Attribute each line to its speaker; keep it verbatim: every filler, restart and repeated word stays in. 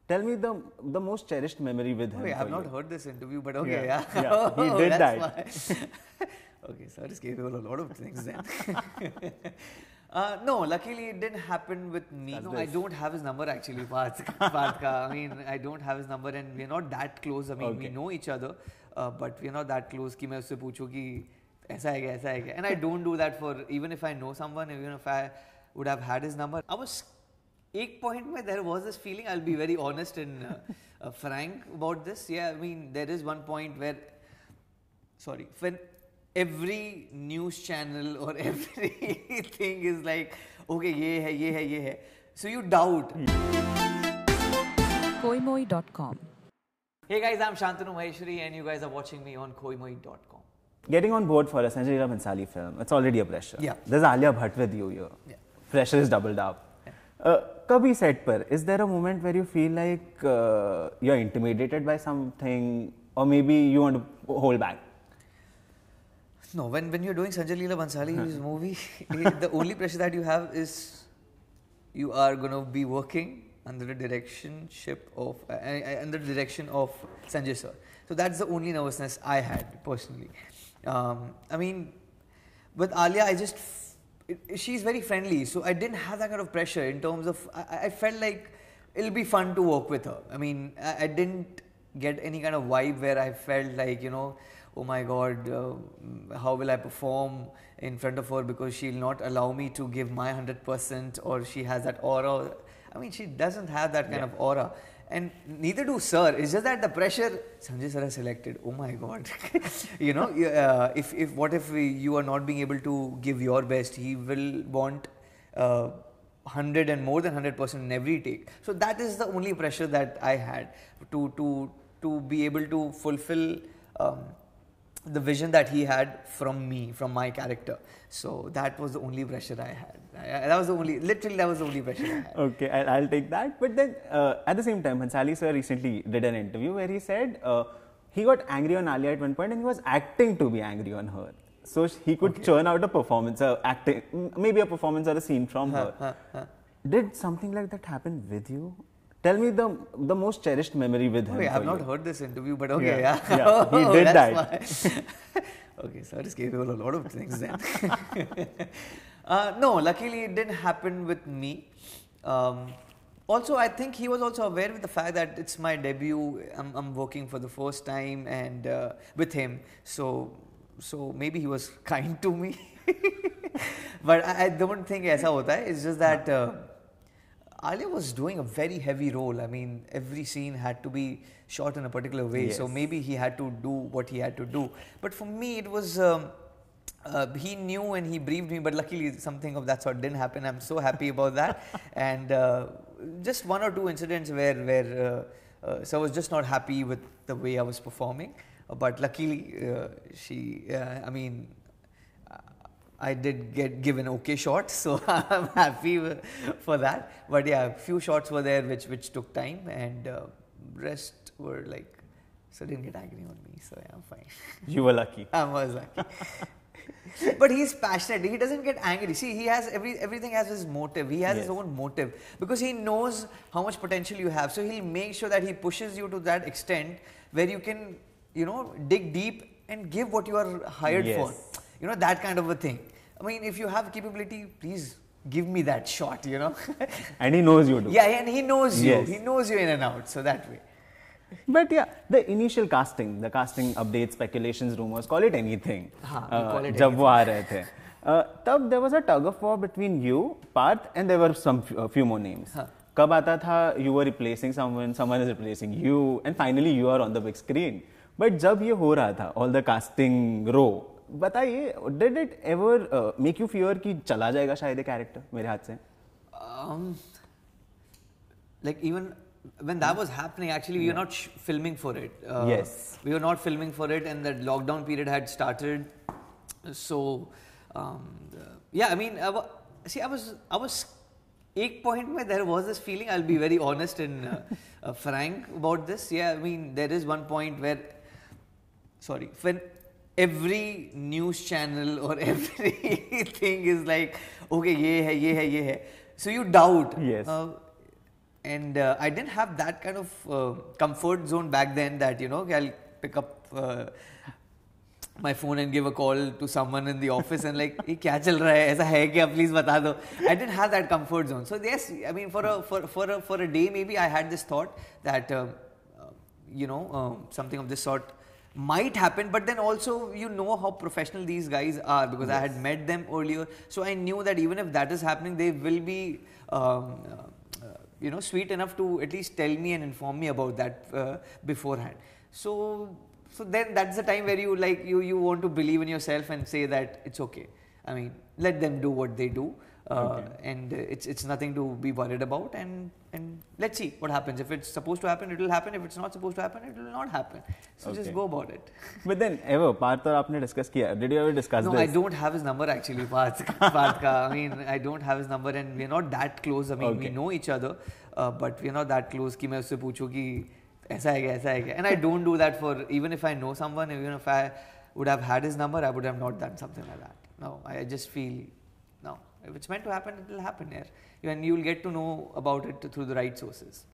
Speaker 1: Tell me the the most cherished memory with him.
Speaker 2: Okay, I have not
Speaker 1: you.
Speaker 2: heard this interview, but okay,
Speaker 1: Yeah,
Speaker 2: yeah.
Speaker 1: yeah, he
Speaker 2: Oh,
Speaker 1: did
Speaker 2: that's
Speaker 1: that.
Speaker 2: why. Okay, so I just gave you a lot of things then. uh, no, luckily it didn't happen with me.
Speaker 1: That's
Speaker 2: no,
Speaker 1: this.
Speaker 2: I don't have his number actually, Parth. Parth ka. I mean, I don't have his number and we're not that close. I mean,
Speaker 1: Okay.
Speaker 2: we know each other, uh, but we're not that close कि मैं उससे पूछूं कि ऐसा है क्या, ऐसा है क्या. And I don't do that for, even if I know someone, even if I would have had his number. I was, एक point में there was this feeling, I'll be very honest and uh, uh, frank about this. Yeah, I mean, there is one point where, sorry, when every news channel or everything is like, okay, ye hai, ye hai, ye hai. So you doubt.
Speaker 3: Koimoi dot com.
Speaker 2: Hey guys, I'm Shantanu Maheshwari and you guys are watching me on koimoi dot com.
Speaker 1: Getting on board for a Sanjay Leela Bhansali film, it's already a pressure.
Speaker 2: Yeah.
Speaker 1: There's Alia Bhatt with you here.
Speaker 2: Yeah.
Speaker 1: Pressure is doubled up.
Speaker 2: Yeah.
Speaker 1: Uh, Kabhi set par, is there a moment where you feel like uh, you're intimidated by something, or maybe you want to hold back?
Speaker 2: No, when, when you're doing Sanjay Leela Bhansali's movie, the only pressure that you have is you are going to be working under the directionship of, uh, uh, under the direction of Sanjay sir. So that's the only nervousness I had personally. Um, I mean, with Alia, I just, it, she's very friendly, so I didn't have that kind of pressure in terms of, I, I felt like it'll be fun to work with her. I mean, I, I didn't get any kind of vibe where I felt like, you know, oh my God, uh, how will I perform in front of her because she'll not allow me to give my one hundred percent, or she has that aura. I mean, she doesn't have that kind
Speaker 1: Yeah.
Speaker 2: of aura. And neither do sir. It's just that the pressure, Sanjay sir has selected, oh my God. You know, uh, if, if what if we, you are not being able to give your best, he will want uh, one hundred and more than one hundred percent in every take. So that is the only pressure that I had to, to, to be able to fulfill um, the vision that he had from me, from my character. So that was the only pressure I had. I, that was the only, literally that was the only pressure I had.
Speaker 1: Okay, I'll, I'll take that. But then uh, at the same time, Bhansali sir recently did an interview where he said uh, he got angry on Alia at one point and he was acting to be angry on her. So he could
Speaker 2: Okay.
Speaker 1: churn out a performance, uh, acting, m- maybe a performance or a scene from
Speaker 2: Huh,
Speaker 1: her.
Speaker 2: huh, huh.
Speaker 1: Did something like that happen with you? Tell me the the most cherished memory with him.
Speaker 2: Okay, I have
Speaker 1: for
Speaker 2: not
Speaker 1: you.
Speaker 2: heard this interview, but okay, yeah.
Speaker 1: Yeah, yeah, he did
Speaker 2: that's why. Okay, so I just gave you a lot of things then. uh, no, luckily it didn't happen with me. Um, also, I think he was also aware with the fact that it's my debut. I'm, I'm working for the first time and uh, with him. So, so maybe he was kind to me. But I, I don't think aisa hota hai. It's just that uh, Alia was doing a very heavy role. I mean, every scene had to be shot in a particular way. So
Speaker 1: Yes.
Speaker 2: maybe he had to do what he had to do. But for me, it was, um, uh, he knew and he briefed me, but luckily something of that sort didn't happen. I'm so happy about that. And uh, just one or two incidents where, where uh, uh, so I was just not happy with the way I was performing. Uh, but luckily, uh, she, uh, I mean, I did get given okay shots, so I'm happy w- for that. But yeah, few shots were there which which took time, and uh, rest were like, so didn't get angry on me. So yeah, I'm fine.
Speaker 1: You were lucky.
Speaker 2: I was lucky. But he's passionate. He doesn't get angry. See, he has every everything has his motive. He has his
Speaker 1: Yes.
Speaker 2: own motive because he knows how much potential you have. So he'll make sure that he pushes you to that extent where you can, you know, dig deep and give what you are hired
Speaker 1: Yes.
Speaker 2: for. You know, that kind of a thing. I mean, if you have capability, please give me that shot, you know.
Speaker 1: And he knows you do.
Speaker 2: Yeah, and he knows you.
Speaker 1: Yes.
Speaker 2: He knows you in and out. So that way.
Speaker 1: But yeah, the initial casting, the casting updates, speculations, rumors, call it anything.
Speaker 2: हाँ, we call it
Speaker 1: जब वो आ रहे थे, uh, तब there was a tug of war between you, Parth, and there were some few, a few more names.
Speaker 2: हाँ.
Speaker 1: कब आता था, you were replacing someone, someone is replacing you, and finally you are on the big screen. But जब ये हो रहा था, all the casting row, बताइए, did it ever uh, make you fear कि चला जाएगा शायद ये character मेरे हाथ से?
Speaker 2: Um, like even when that was happening, actually we were not sh- filming for it. Uh,
Speaker 1: Yes.
Speaker 2: We were not filming for it, and that lockdown period had started. So, um, the- yeah, I mean, I wa- see, I was, I was, एक point में there was this feeling. I'll be very honest and uh, uh, frank about this. Yeah, I mean, there is one point where, sorry, when every news channel or everything is like, okay, ye hai, ye hai, ye hai. So you doubt.
Speaker 1: Yes.
Speaker 2: Uh, and uh, I didn't have that kind of uh, comfort zone back then that, you know, I'll pick up uh, my phone and give a call to someone in the office and like, "Hey, kya chal raha hai? Aisa hai kya? Please bata do." I didn't have that comfort zone. So yes, I mean, for a for for a for a day maybe I had this thought that uh, uh, you know uh, something of this sort might happen, but then also you know how professional these guys are because yes. I had met them earlier, so I knew that even if that is happening, they will be um, uh, you know sweet enough to at least tell me and inform me about that uh, beforehand. So. So then that's the time where you like you you want to believe in yourself and say that it's okay. I mean, let them do what they do, uh, okay. and uh, it's it's nothing to be worried about. And and let's see what happens. If it's supposed to happen, it will happen. If it's not supposed to happen, it will not happen. So okay. just go about it.
Speaker 1: But then ever Parth और आपने discuss किया? Did you ever discuss
Speaker 2: no,
Speaker 1: this?
Speaker 2: No, I don't have his number actually. Parth, Parth ka. I mean, I don't have his number, and we're not that close. I mean, okay. we know each other, uh, but we're not that close. कि मैं उससे पूछूं कि ऐसा है क्या ऐसा है क्या and I don't do that for even if I know someone, even if I would have had his number, I would have not done something like that. No, I just feel no, if it's meant to happen, it will happen here, and you'll get to know about it through the right sources.